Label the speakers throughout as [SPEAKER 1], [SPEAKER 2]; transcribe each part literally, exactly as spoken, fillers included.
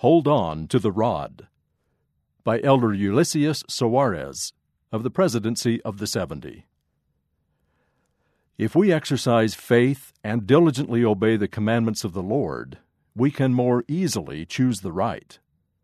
[SPEAKER 1] Hold On to the Rod, by Elder Ulysses Soares of the Presidency of the Seventy. If we exercise faith and diligently obey the commandments of the Lord, we can more easily choose the right.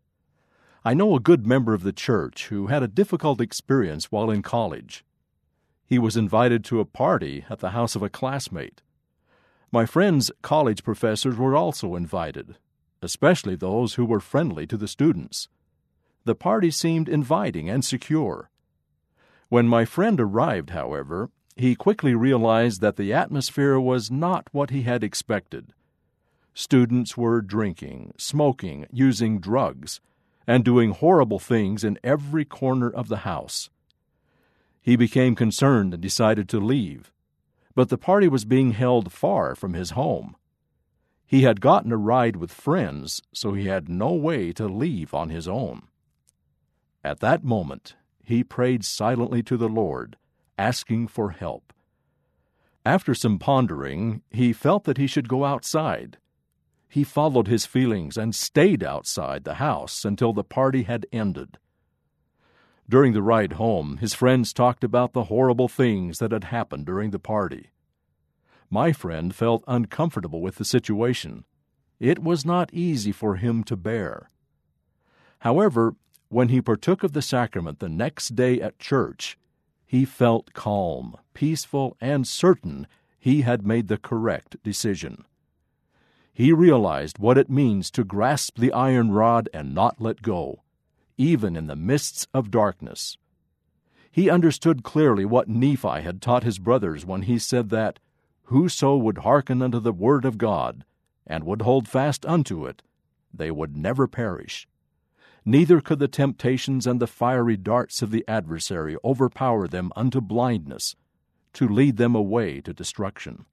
[SPEAKER 1] I know a good member of the church who had a difficult experience while in college. He was invited to a party at the house of a classmate. My friend's college professors were also invited, especially those who were friendly to the students. The party seemed inviting and secure. When my friend arrived, however, he quickly realized that the atmosphere was not what he had expected. Students were drinking, smoking, using drugs, and doing horrible things in every corner of the house. He became concerned and decided to leave, but the party was being held far from his home. He had gotten a ride with friends, so he had no way to leave on his own. At that moment, he prayed silently to the Lord, asking for help. After some pondering, he felt that he should go outside. He followed his feelings and stayed outside the house until the party had ended. During the ride home, his friends talked about the horrible things that had happened during the party. My friend felt uncomfortable with the situation. It was not easy for him to bear. However, when he partook of the sacrament the next day at church, he felt calm, peaceful, and certain he had made the correct decision. He realized what it means to grasp the iron rod and not let go, even in the midst of darkness. He understood clearly what Nephi had taught his brothers when he said that, "Whoso would hearken unto the word of God, and would hold fast unto it, they would never perish. Neither could the temptations and the fiery darts of the adversary overpower them unto blindness, to lead them away to destruction."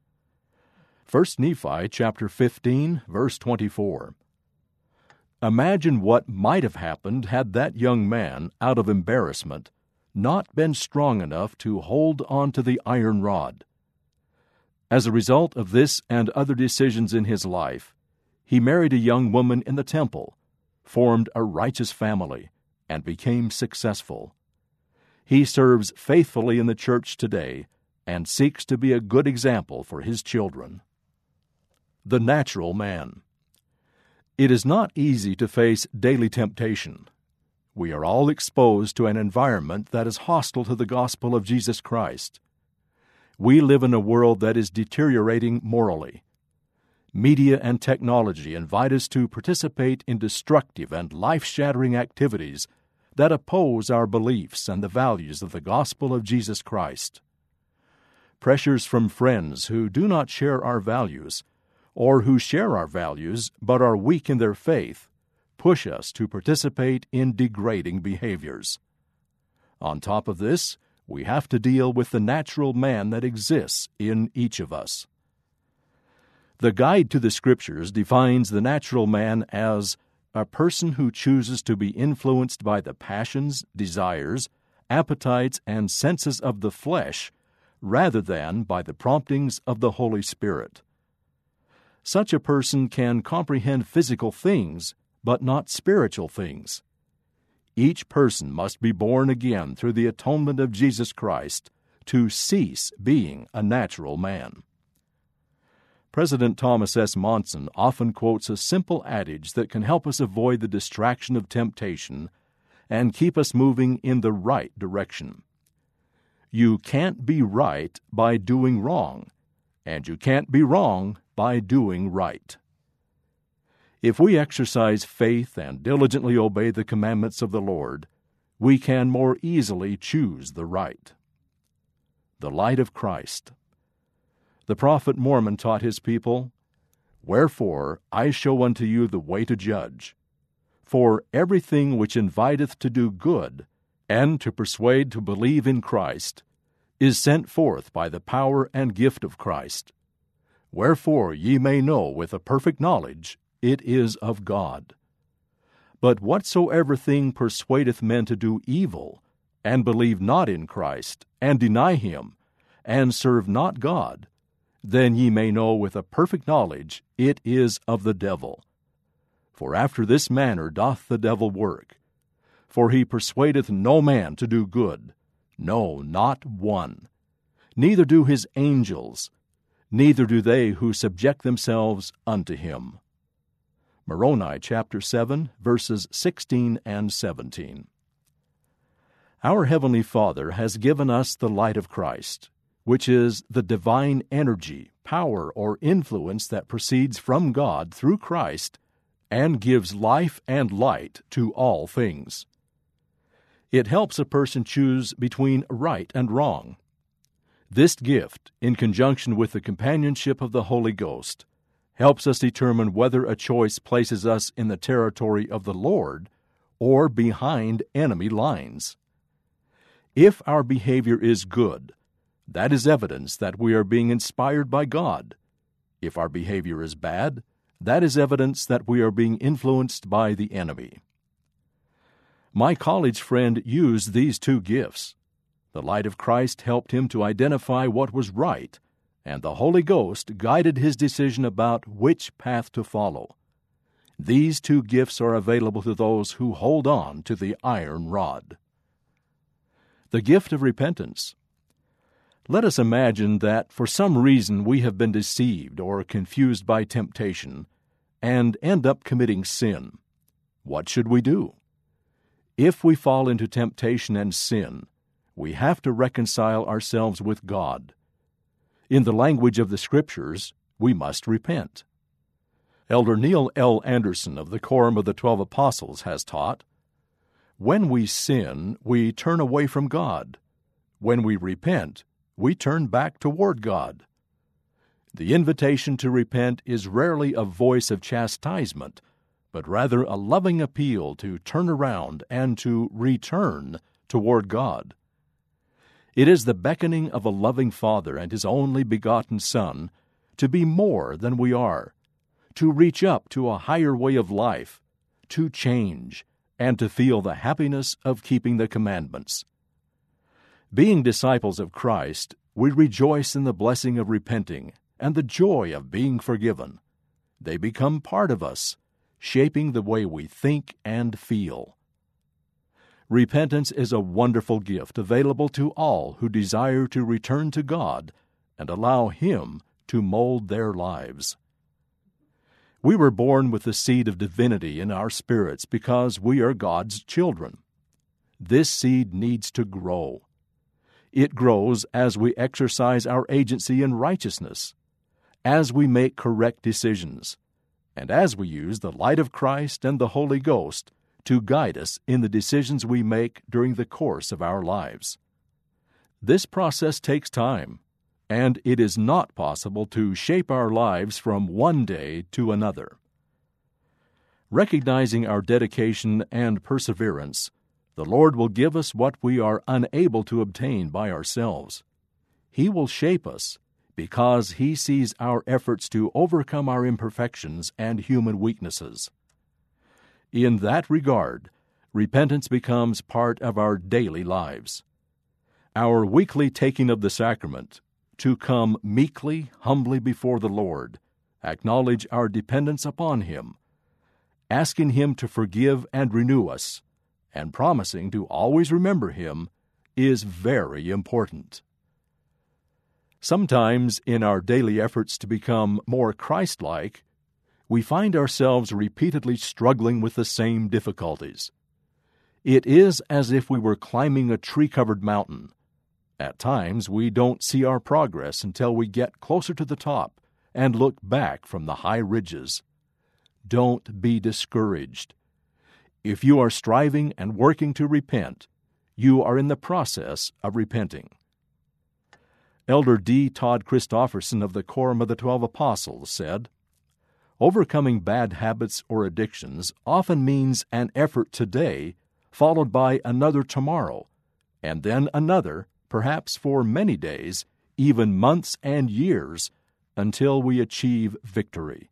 [SPEAKER 1] First Nephi chapter fifteen, verse twenty-four. Imagine what might have happened had that young man, out of embarrassment, not been strong enough to hold on to the iron rod. As a result of this and other decisions in his life, he married a young woman in the temple, formed a righteous family, and became successful. He serves faithfully in the church today and seeks to be a good example for his children. The natural man. It is not easy to face daily temptation. We are all exposed to an environment that is hostile to the gospel of Jesus Christ. We live in a world that is deteriorating morally. Media and technology invite us to participate in destructive and life-shattering activities that oppose our beliefs and the values of the gospel of Jesus Christ. Pressures from friends who do not share our values, or who share our values but are weak in their faith, push us to participate in degrading behaviors. On top of this, we have to deal with the natural man that exists in each of us. The Guide to the Scriptures defines the natural man as a person who chooses to be influenced by the passions, desires, appetites, and senses of the flesh rather than by the promptings of the Holy Spirit. Such a person can comprehend physical things, but not spiritual things. Each person must be born again through the atonement of Jesus Christ to cease being a natural man. President Thomas S. Monson often quotes a simple adage that can help us avoid the distraction of temptation and keep us moving in the right direction. You can't be right by doing wrong, and you can't be wrong by doing right. If we exercise faith and diligently obey the commandments of the Lord, we can more easily choose the right. The light of Christ. The prophet Mormon taught his people, "Wherefore I show unto you the way to judge. For everything which inviteth to do good, and to persuade to believe in Christ, is sent forth by the power and gift of Christ. Wherefore ye may know with a perfect knowledge it is of God. But whatsoever thing persuadeth men to do evil, and believe not in Christ, and deny him, and serve not God, then ye may know with a perfect knowledge it is of the devil. For after this manner doth the devil work. For he persuadeth no man to do good, no, not one. Neither do his angels, neither do they who subject themselves unto him. Moroni chapter seven, verses sixteen and seventeen. Our Heavenly Father has given us the light of Christ, which is the divine energy, power, or influence that proceeds from God through Christ and gives life and light to all things. It helps a person choose between right and wrong. This gift, in conjunction with the companionship of the Holy Ghost, helps us determine whether a choice places us in the territory of the Lord or behind enemy lines. If our behavior is good, that is evidence that we are being inspired by God. If our behavior is bad, that is evidence that we are being influenced by the enemy. My college friend used these two gifts. The light of Christ helped him to identify what was right, and the Holy Ghost guided his decision about which path to follow. These two gifts are available to those who hold on to the iron rod. The gift of repentance. Let us imagine that for some reason we have been deceived or confused by temptation and end up committing sin. What should we do? If we fall into temptation and sin, we have to reconcile ourselves with God. In the language of the Scriptures, we must repent. Elder Neil L. Anderson of the Quorum of the Twelve Apostles has taught, "When we sin, we turn away from God. When we repent, we turn back toward God." The invitation to repent is rarely a voice of chastisement, but rather a loving appeal to turn around and to return toward God. It is the beckoning of a loving Father and His only begotten Son to be more than we are, to reach up to a higher way of life, to change, and to feel the happiness of keeping the commandments. Being disciples of Christ, we rejoice in the blessing of repenting and the joy of being forgiven. They become part of us, shaping the way we think and feel. Repentance is a wonderful gift available to all who desire to return to God and allow Him to mold their lives. We were born with the seed of divinity in our spirits because we are God's children. This seed needs to grow. It grows as we exercise our agency in righteousness, as we make correct decisions, and as we use the light of Christ and the Holy Ghost to guide us in the decisions we make during the course of our lives. This process takes time, and it is not possible to shape our lives from one day to another. Recognizing our dedication and perseverance, the Lord will give us what we are unable to obtain by ourselves. He will shape us because He sees our efforts to overcome our imperfections and human weaknesses. In that regard, repentance becomes part of our daily lives. Our weekly taking of the sacrament, to come meekly, humbly before the Lord, acknowledge our dependence upon Him, asking Him to forgive and renew us, and promising to always remember Him, is very important. Sometimes in our daily efforts to become more Christ-like, we find ourselves repeatedly struggling with the same difficulties. It is as if we were climbing a tree-covered mountain. At times, we don't see our progress until we get closer to the top and look back from the high ridges. Don't be discouraged. If you are striving and working to repent, you are in the process of repenting. Elder D. Todd Christofferson of the Quorum of the Twelve Apostles said, "Overcoming bad habits or addictions often means an effort today, followed by another tomorrow, and then another, perhaps for many days, even months and years, until we achieve victory.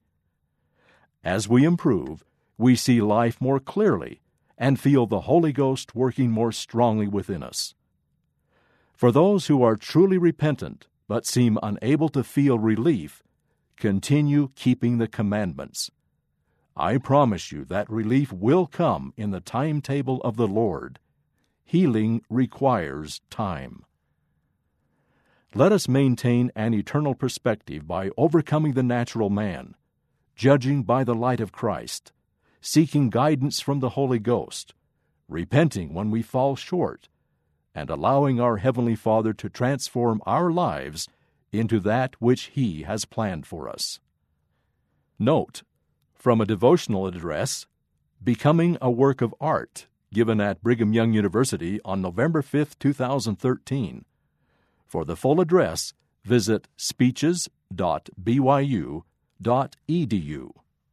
[SPEAKER 1] As we improve, we see life more clearly and feel the Holy Ghost working more strongly within us. For those who are truly repentant but seem unable to feel relief, continue keeping the commandments. I promise you that relief will come in the timetable of the Lord. Healing requires time. Let us maintain an eternal perspective by overcoming the natural man, judging by the light of Christ, seeking guidance from the Holy Ghost, repenting when we fall short, and allowing our Heavenly Father to transform our lives into that which He has planned for us. Note, from a devotional address, Becoming a Work of Art, given at Brigham Young University on November fifth, two thousand thirteen. For the full address, visit speeches dot b y u dot e d u.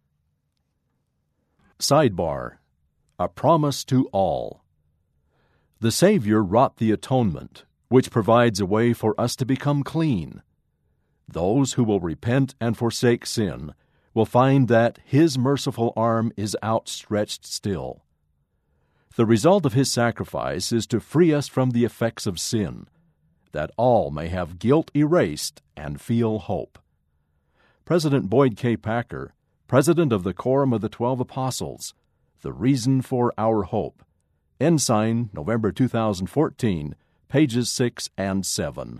[SPEAKER 1] Sidebar: A Promise to All. The Savior wrought the atonement, which provides a way for us to become clean. Those who will repent and forsake sin will find that His merciful arm is outstretched still. The result of His sacrifice is to free us from the effects of sin, that all may have guilt erased and feel hope. President Boyd K. Packer, President of the Quorum of the Twelve Apostles, The Reason for Our Hope. Ensign, November two thousand fourteen, pages six and seven.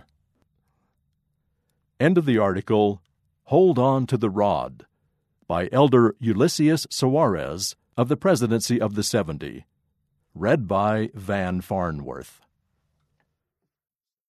[SPEAKER 1] End of the article, Hold On to the Rod, by Elder Ulysses Soares of the Presidency of the Seventy. Read by Van Farnworth.